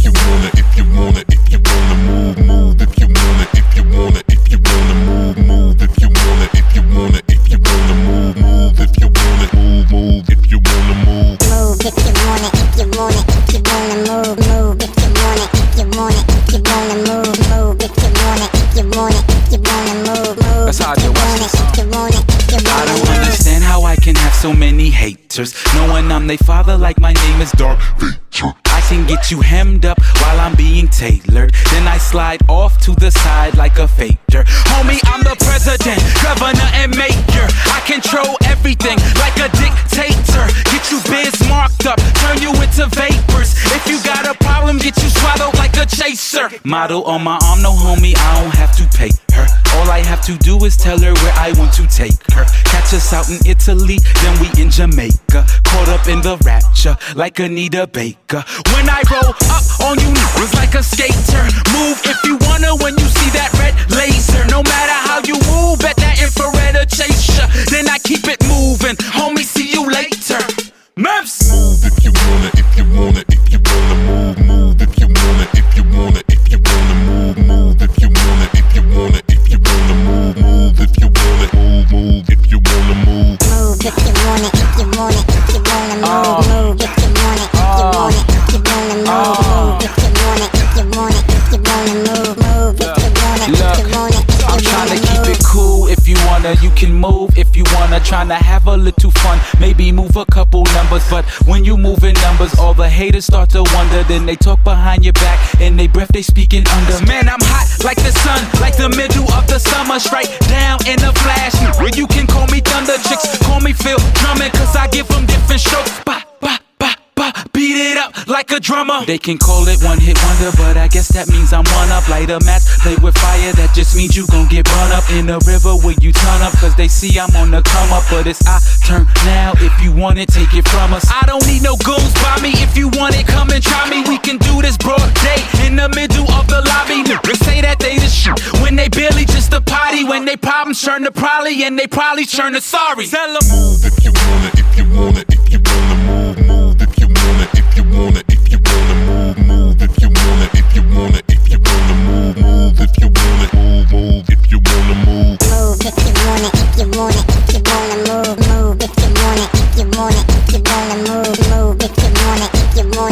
you wanna, if you wanna, if you wanna move, move. If you wanna, if you wanna, if you wanna move, move. If you wanna, if you wanna, if you wanna move, move. If you wanna move, move. If you wanna move, move. If you wanna, if you wanna, if you wanna move, move. If you wanna, if you wanna, if you wanna move, move. If you wanna, if you wanna, if you wanna move, move. That's how I do it. If you wanna, if you I wanna don't understand how I can have so many haters, knowing I'm they father like my name is Darth Vader. I can get you hemmed up while I'm being tailored, then I slide off to the side like a fader. Homie, I'm the president, governor, and mayor. I control everything like a dictator. Get you biz marked up, turn you into vapors. If you got a problem, get you swallowed like a chaser. Model on my arm, no homie, I don't have to pay her. All I have to do is tell her where I want to take her. Catch us out in Italy, then we in Jamaica. Caught up in the rapture like Anita Baker. When I roll up on you niggas like a skater. Move if you wanna when you see that red laser. No matter how you move, bet that infrared will chase ya. Then I keep it moving, homie, see you later. Meps! move. If you wanna, if you wanna, if you wanna move, move. If you wanna, if you wanna, if you wanna move, move. If you wanna, if you wanna, if you wanna move, move. If you wanna move, move. If you wanna move, move. If you wanna, if you wanna, if you wanna move, move. If you wanna, if you wanna, if you wanna move, move. If you wanna, if you wanna, if you wanna move, move. If you wanna, if you wanna, if you I'm wanna tryna move. keep it cool. If you wanna, you can move. If you wanna, tryna have a little fun. Maybe move a couple numbers. But when you move in numbers, all the haters start to wonder. Then they talk behind your back, and they breath they speaking under. Man, I'm hot like the sun, like the middle of the summer. Straight down in a flash. Where you can call me Thunder, chicks call me Phil Drummond, cause I give them different strokes. Bah, bah, bah, bah. Beat it up like a drummer. They can call it one hit wonder, but I guess that means I'm one up. Light a match, play with fire, that just means you gon' get burned up in the river where you turn up. Cause they see I'm on the come up, but it's our turn now. If you want it, take it from us. I don't need no goons by me. If you want it, come and try me. We can do this broad day in the middle of the lobby. Niggas say that they the shit when they barely just a potty. When they problems turn to probably, and they probably turn to sorry. Tell them move. If you wanna, if you wanna, if you wanna move, move. If you wanna, if you wanna, if you wanna move, move. If you wanna, if you wanna, if you wanna move, move. If you wanna move, move. If you wanna move, Move. If you wanna, if you wanna, if you wanna move, move. If you wanna, if you wanna, if you wanna move, move. If you wanna, if you wanna.